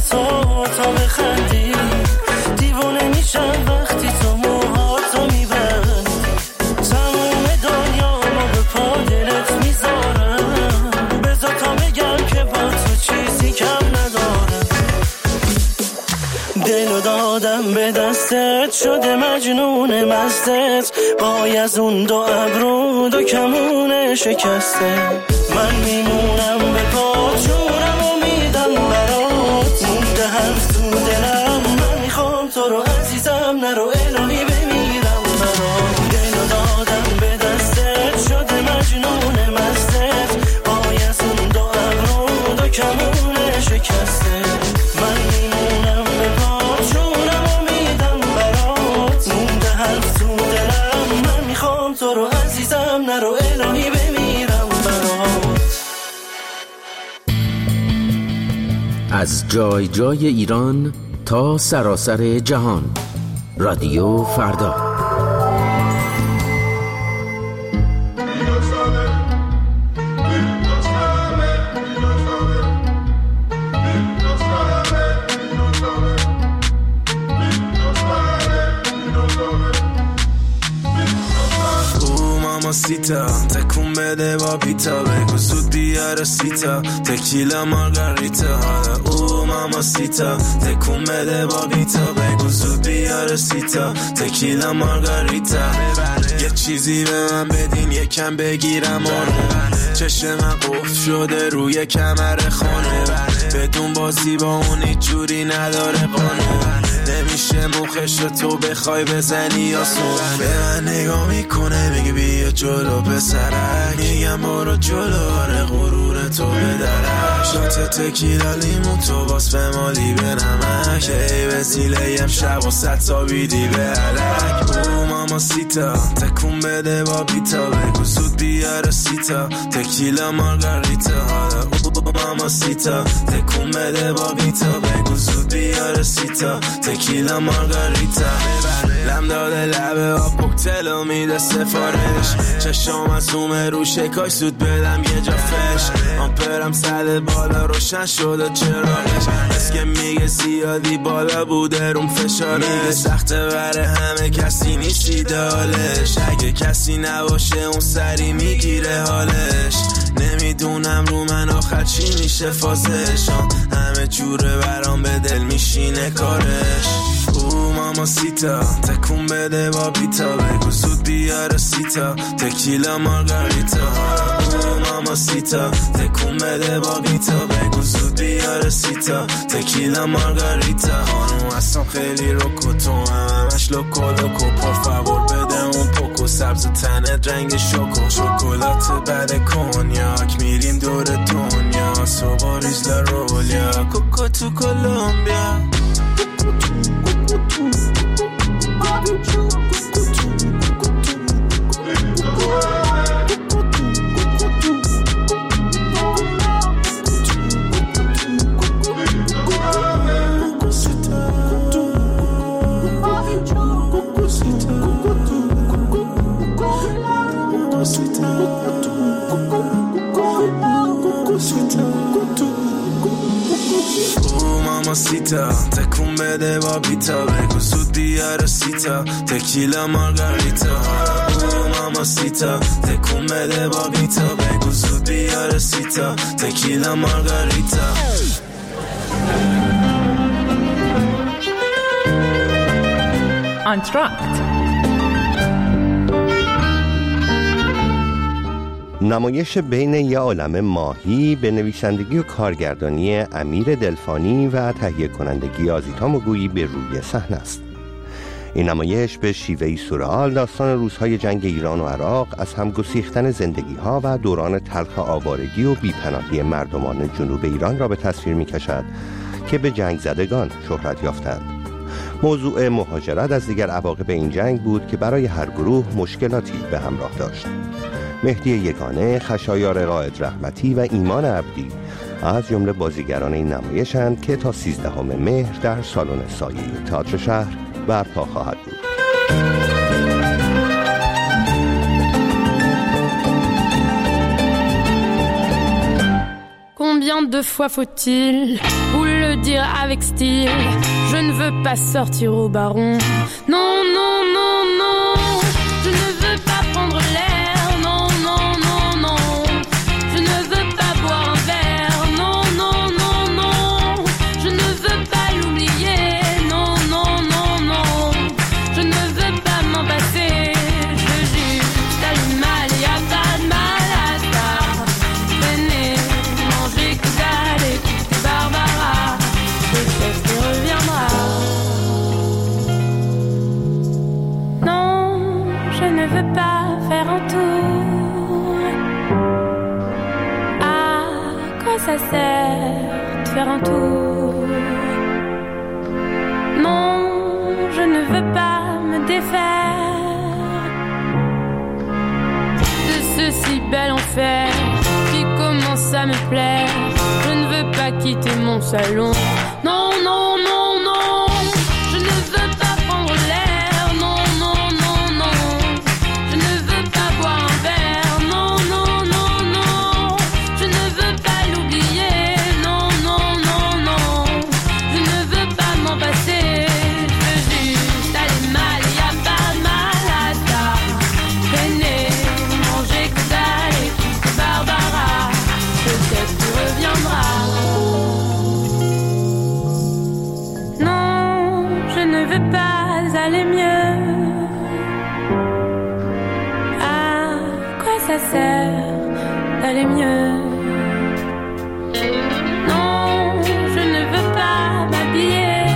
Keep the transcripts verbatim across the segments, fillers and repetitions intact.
تو تا بخندی، دیوونه میشم وقتی تو موهاتو میبندی، تموم دنیا ما به پا دلت میذارم، بذار تا بگم که با تو چیزی کم ندارم. دلو دادم به دستت شده مجنون مستت، وای از اون دو ابرو دو کمون شکسته، من میمونم به پا جونم و میدم برات، مونده حرف تو دلم، من میخوام تو رو عزیزم نرو الهی بمیرم برات. دلو دادم به دستت شده مجنون مستت، وای از اون دو ابرو دو کمون شکسته، من میمونم به پا جونم و میدم برات، مونده حرف تو دلم، من میخوام تو رو عزیزم نرو الهی بمیرم برات. از جای جای ایران تا سراسر جهان، رادیو فردا. سیتا تکون بده با پیتا، بگو زود بیاره سیتا تکیلا مارگاریتا، حالا او ماما سیتا تکون بده با پیتا، بگو زود بیاره سیتا تکیلا مارگاریتا، یه چیزی به من بدین یکم بگیرم آنو، چشم من قفل شده روی کمر خانه، بدون بازی با اون هیچ جوری نداره قانون، نمیشه مخش رو تو بخوای بزنی آسون، به من نگاه میکنه میگه بیا جلو پسرک، میگم برو جلو آره غرور تو بدرک، شات تکیلا لیمون تو باس به مالی به نمک، ای وسیله ام شب و ست تا بیدی به علک، او ماما سیتا تکون بده با بیتا، بگو زود بیاره سیتا تکیلا مارگاریتا، حالا او ماما سیتا تکون بده با بیتا، بگو زود بیاره سیتا تکیلا مارگاریتا، لم داده لبه آب کوکتلو میده سفارش، چشم از زومه رو شکاش زود بدم یه جا فش، آمپرم صد بالا روشن شده چراغش، از که میگه زیادی بالا بوده روم فشارش، میگه سخته بره همه کسی نیستی دالش، اگه کسی نباشه اون سری میگیره حالش، نمیدونم رو من آخر چی میشه فازش، همه جوره برام به دل میشینه کارش، او ماما سیتا تکون بده با بیتا، بگو زود بیاره سیتا تکیلا مارگاریتا، او ماما سیتا تکون بده با بیتا، بگو زود بیاره سیتا تکیلا مارگاریتا، خانوم اصلا خیلی روکو تو هم همش لوکو لوکو، پر فاور بده اون پوکو، سبز تنت رنگ شوکو، شکلات بعد کنیاک، میریم دور دنیا سوباریز لارولیا، کوکو تو کولومبیا. سیتا تکون بده با بیتا، بگو زود بیاره سیتا تکیلا مارگاریتا، او ماما سیتا تکون بده با بیتا، بگو زود بیاره سیتا تکیلا مارگاریتا. آنتراکت نمایش بین یه عالم ماهی به نویسندگی و کارگردانی امیر دلفانی و تهیه کنندگی آزیتا مگویی به روی صحنه است. این نمایش به شیوهی سورئال داستان روزهای جنگ ایران و عراق از هم گسیختن زندگی‌ها و دوران تلخ آوارگی و بی‌پناهی مردمان جنوب ایران را به تصویر می‌کشد که به جنگ زدگان شهرت یافتند. موضوع مهاجرت از دیگر عواقب این جنگ بود که برای هر گروه مشکلاتی به همراه داشت. مهدی یگانه، خشایار قائد رحمتی و ایمان عبدی از جمله بازیگران این نمایشند که تا سیزدهم مهر در سالن سایه تئاتر شهر برپا خواهد بود. Combien de fois faut-il vous le dire avec style? Je ne veux pas sortir au baron. Non, non, non, non. Je ne veux pas prendre l'air. Non, non, non, non. Je ne veux pas boire un verre. Non, non, non, non. Je ne veux pas l'oublier. Non, non, non, non. Je ne veux pas m'en passer. Je veux juste aller mal. Y a pas de mal à ça. Venez manger que dalle, écoutez Barbara. Peut-être qu'il reviendra. Non, je ne veux pas faire un tour. À quoi ça sert de faire un tour? Non, je ne veux pas me défaire de ce si bel enfer qui commence à me plaire. Je ne veux pas quitter mon salon. Non, non, non, non. Je ne veux pas prendre l'air. Non, non, non, non. Je ne veux pas boire un verre. Non, non, non, non. Je ne veux pas l'oublier. Non, non, non, non. Je ne veux pas m'en passer. Je veux juste aller mal. Y a pas de mal à ça. Venez manger que dalle, écoutez Barbara. Peut-être qu'il reviendra. Non, je ne veux pas aller mieux. À quoi ça sert d'aller mieux? Non, je ne veux pas m'habiller,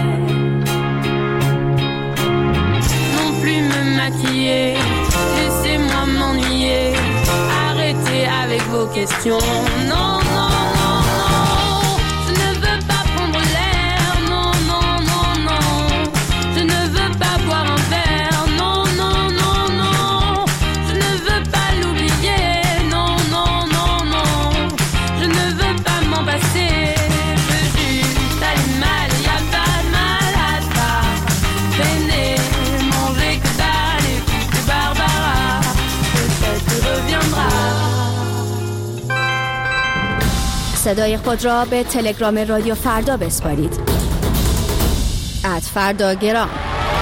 non plus me maquiller. Laissez-moi m'ennuyer. Arrêtez avec vos questions. Non, non, non, non. Je ne veux pas prendre l'air. Non, non, non, non. Je ne veux pas boire un verre. Non, non, non, non. Je ne veux pas l'oublier. Non, non, non, non. Je ne veux pas m'en passer. Je veux juste aller mal. Y a pas de mal à ça. Venez manger que dalle, écoutez Barbara. Peut-être qu'il reviendra. صدای خود را به تلگرام رادیو فردا بسپارید. ات فردا گرام.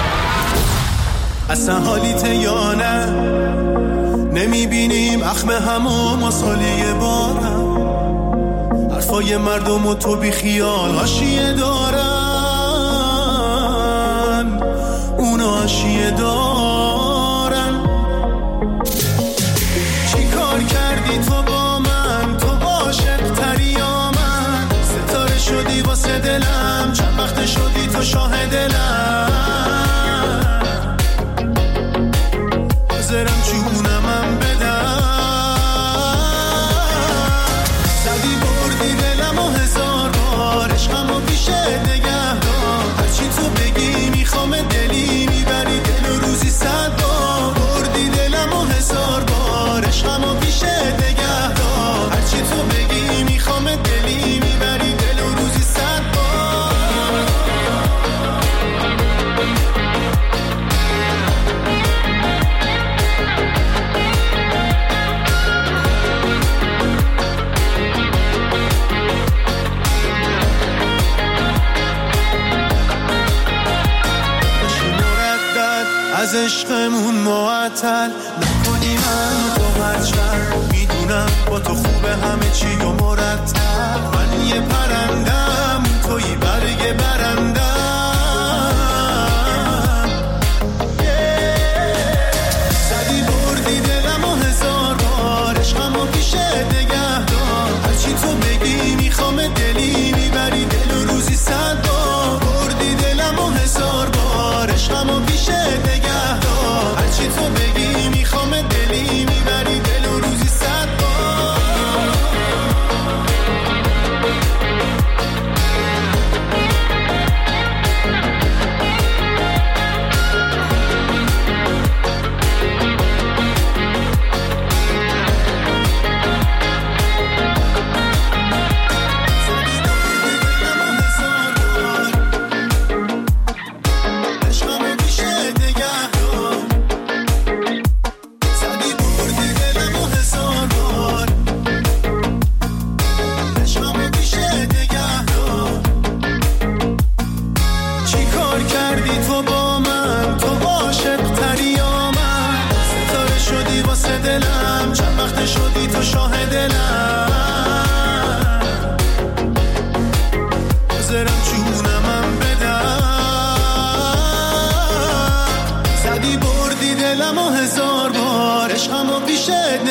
اصلا حالیت یا نه نمیبینیم اخم همو ما سالی بارم حرفای مردم و تو بی خیال حاشیه دارن اونا حاشیه دارن چی کار کردی تو با من تو عاشق تری یا من ستاره شدی واسه دلم چند وقت شدی تو شاه دلم حاضرم جونمم بدم زدی بردی دلم و هزار بار عشقمو پیشت نگه دار هرچی تو بگی میخوام دلی میبری دل و روزی صد بار بردی دلم و هزار بار عشقمو پیشت نگه دار هرچی تو بگی میخوام دلی میبری دل و روزی صد بار از عشقمون معطل نکنی من تو هرچند میدونم با تو خوبه همه چی و مرتب من یه پرندم توی برگ برندم زدی بردی دلم و هزار بار عشقمو پیشت نگه دار هرچی تو بگی میخوام دلی میبری دل و روزی صد بار بردی دلم و هزار بار عشقمو پیشت نگه دار هرچی تو بگی میخوام دلی میبری دل و روزی صد بار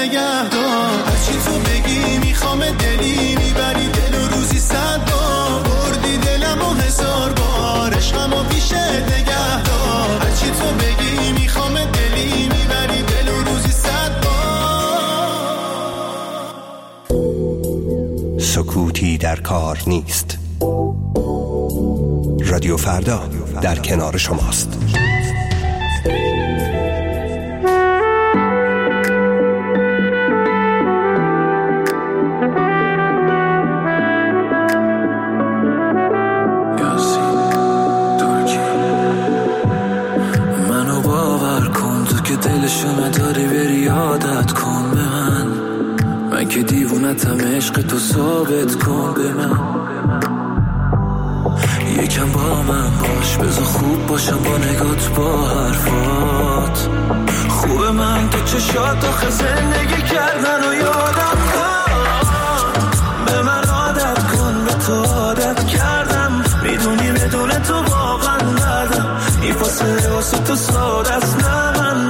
نگه دار. هرچی تو بگی میخوام دلی میبری دل و روزی صد بار. بردی دلم و هزار بار عشقم و پیشت نگه دار. هرچی تو بگی میخوام دلی میبری دل و روزی صد بار. سکوتی در کار نیست. رادیو فردا در کنار شماست. منو باور کن تو که دلشو نداری بری عادت کن به من. من که دیوونتم عشق تو ثابت کن به من. یکم با من باش بذار خوب باشم با نگات با حرفات. خوبه من تو چشات آخه زندگی کردن و یادم داد. به من عادت کن به تو عادت کردم. میدونی بدون تو واقعا ندم. این فاصله واسه تو ساده است نه من.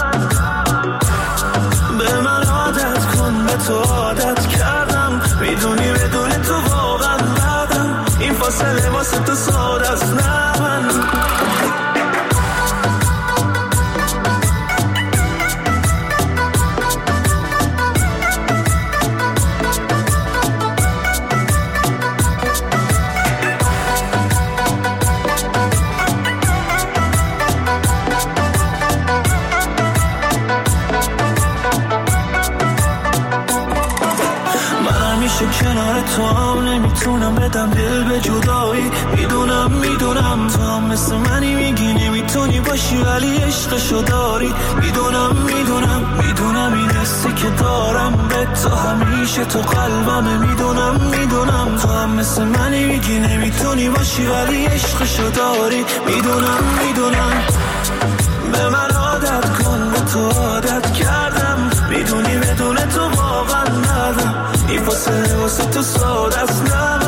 به من عادت کن به تو عادت کردم. میدونی بدون تو واقعا ندم. این فاصله واسه تو ساده است نه من. کنار تو هم نمیتونم بدم دل به جدایی. میدونم میدونم تو هم مثل منی میگی نمیتونی باشی ولی عشقشو داری. میدونم میدونم میدونم این حسی که دارم به تو همیشه تو قلبمه. میدونم میدونم تو هم مثل منی میگی نمیتونی باشی ولی عشقشو داری. میدونم میدونم به من عادت کن به تو عادت کردم. میدونی بدون تو واقعا ندم. این فاصله واسه تو ساده است نه.